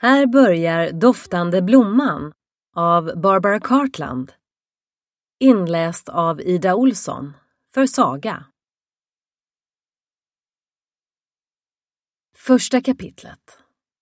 Här börjar Doftande blomman av Barbara Cartland. Inläst av Ida Olsson för Saga. Första kapitlet.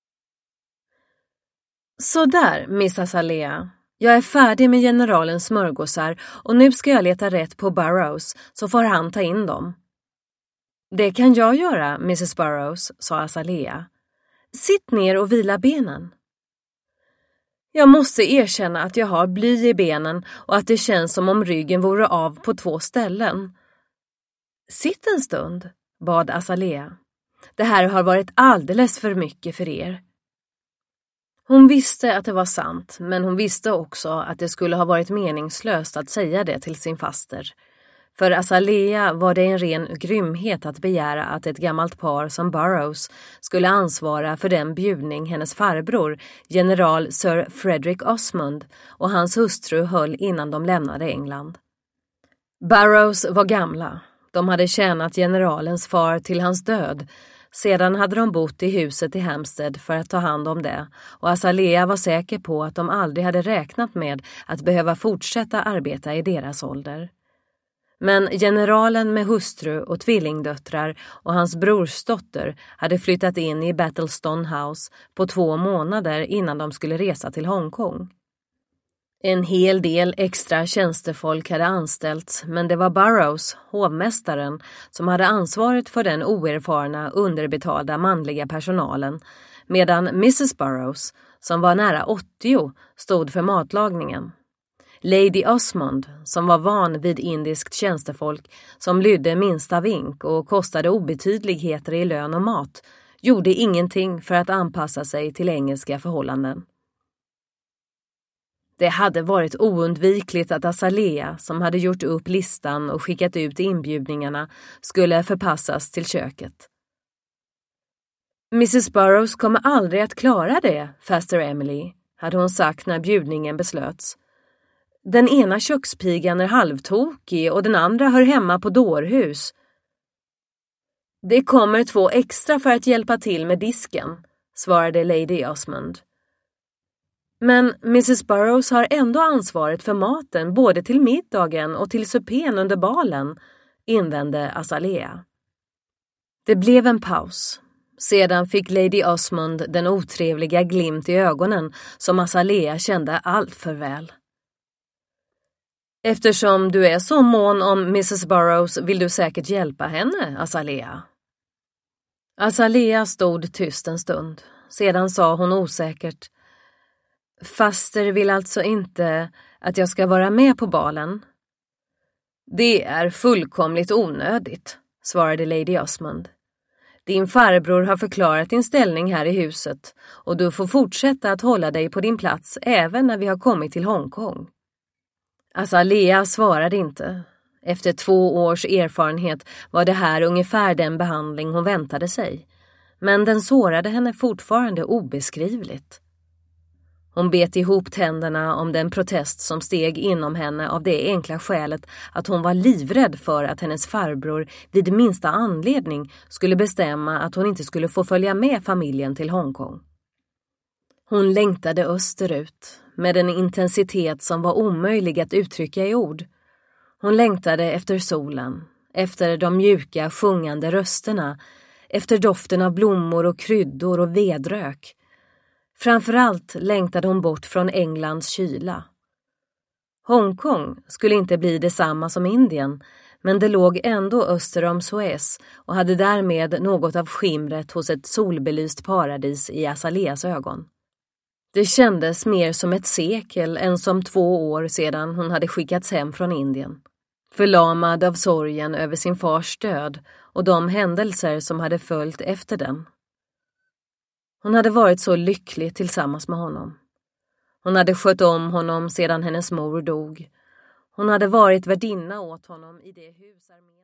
Så där, Miss Azalea. Jag är färdig med generalens smörgåsar och nu ska jag leta rätt på Burrows så får han ta in dem. Det kan jag göra, Mrs. Burrows, sa Azalea. Sitt ner och vila benen. Jag måste erkänna att jag har bly i benen och att det känns som om ryggen vore av på 2 ställen. Sitt en stund, bad Azalea. Det här har varit alldeles för mycket för er. Hon visste att det var sant, men hon visste också att det skulle ha varit meningslöst att säga det till sin faster. För Azalea var det en ren grymhet att begära att ett gammalt par som Burrows skulle ansvara för den bjudning hennes farbror, general Sir Frederick Osmond, och hans hustru höll innan de lämnade England. Burrows var gamla. De hade tjänat generalens far till hans död. Sedan hade de bott i huset i Hampstead för att ta hand om det, och Azalea var säker på att de aldrig hade räknat med att behöva fortsätta arbeta i deras ålder. Men generalen med hustru och tvillingdöttrar och hans brorsdotter hade flyttat in i Battlestone House på 2 månader innan de skulle resa till Hongkong. En hel del extra tjänstefolk hade anställts, men det var Burrows, hovmästaren, som hade ansvaret för den oerfarna, underbetalda manliga personalen, medan Mrs. Burrows, som var nära 80, stod för matlagningen. Lady Osmond, som var van vid indiskt tjänstefolk som lydde minsta vink och kostade obetydligheter i lön och mat, gjorde ingenting för att anpassa sig till engelska förhållanden. Det hade varit oundvikligt att Azalea, som hade gjort upp listan och skickat ut inbjudningarna, skulle förpassas till köket. Mrs. Burrows kommer aldrig att klara det, faster Emily, hade hon sagt när bjudningen beslöts. Den ena kökspigan är halvtokig och den andra hör hemma på dårhus. Det kommer 2 extra för att hjälpa till med disken, svarade Lady Osmond. Men Mrs. Burrows har ändå ansvaret för maten både till middagen och till supén under balen, invände Azalea. Det blev en paus. Sedan fick Lady Osmond den otrevliga glimt i ögonen som Azalea kände allt för väl. Eftersom du är så mån om Mrs. Burrows vill du säkert hjälpa henne, Azalea. Azalea stod tyst en stund. Sedan sa hon osäkert. Faster vill alltså inte att jag ska vara med på balen. Det är fullkomligt onödigt, svarade Lady Osmond. Din farbror har förklarat din ställning här i huset och du får fortsätta att hålla dig på din plats även när vi har kommit till Hongkong. Azalea svarade inte. Efter 2 års erfarenhet var det här ungefär den behandling hon väntade sig. Men den sårade henne fortfarande obeskrivligt. Hon bet ihop tänderna om den protest som steg inom henne av det enkla skälet att hon var livrädd för att hennes farbror vid minsta anledning skulle bestämma att hon inte skulle få följa med familjen till Hongkong. Hon längtade österut med en intensitet som var omöjlig att uttrycka i ord. Hon längtade efter solen, efter de mjuka sjungande rösterna, efter doften av blommor och kryddor och vedrök. Framförallt längtade hon bort från Englands kyla. Hongkong skulle inte bli detsamma som Indien, men det låg ändå öster om Suez och hade därmed något av skimret hos ett solbelyst paradis i Azaleas ögon. Det kändes mer som ett sekel än som 2 år sedan hon hade skickats hem från Indien. Förlamad av sorgen över sin fars död och de händelser som hade följt efter den. Hon hade varit så lycklig tillsammans med honom. Hon hade skött om honom sedan hennes mor dog. Hon hade varit värdinna åt honom i det hus